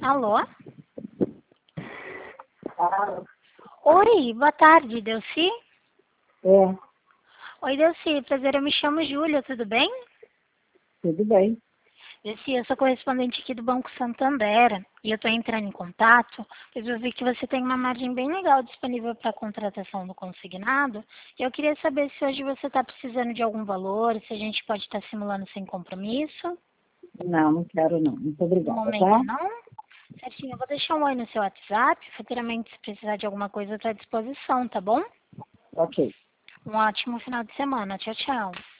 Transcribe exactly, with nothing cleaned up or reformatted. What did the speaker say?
Alô? Ah, Oi, boa tarde, Delci? é, Oi, Delci, prazer, eu me chamo Júlia, tudo bem? tudo bem. Delci, eu sou correspondente aqui do Banco Santander e eu estou entrando em contato, pois eu vi que você tem uma margem bem legal disponível para a contratação do consignado e eu queria saber se hoje você está precisando de algum valor, se a gente pode estar simulando sem compromisso. Não, não quero não. Muito No obrigada, momento tá? não? Certinho, eu vou deixar um oi no seu WhatsApp, futuramente se precisar de alguma coisa eu estou à disposição, tá bom? Ok. Um ótimo final de semana, tchau, tchau.